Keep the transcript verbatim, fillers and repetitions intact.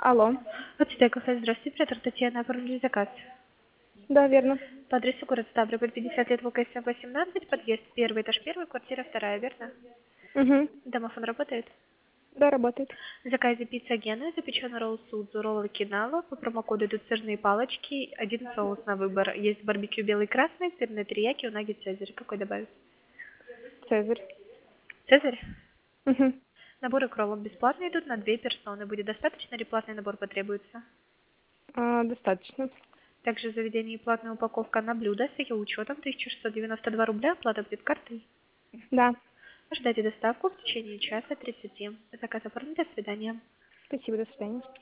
Алло. Отсюда кафе, здравствуйте, оператор Татьяна, оформили заказ. Да, верно. По адресу город Ставрополь, пятьдесят лет, ВКС восемнадцать, подъезд первый, этаж первый, квартира вторая, верно? Угу. Домофон работает? Да, работает. В заказе пицца Гена, запеченный ролл Судзу, роллы Кинава, по промокоду идут сырные палочки, один соус на выбор. Есть барбекю белый красный, сырный терияки, унаги Цезарь. Какой добавить? Цезарь. Цезарь? Угу. Наборы к роллам бесплатно идут на две персоны. Будет достаточно или платный набор потребуется? А, достаточно. Также в заведении платная упаковка на блюдо с ее учетом тысяча шестьсот девяносто два рубля, оплата будет картой. Да. Ждайте доставку в течение часа тридцати. Заказ оформлен, до свидания. Спасибо, до свидания.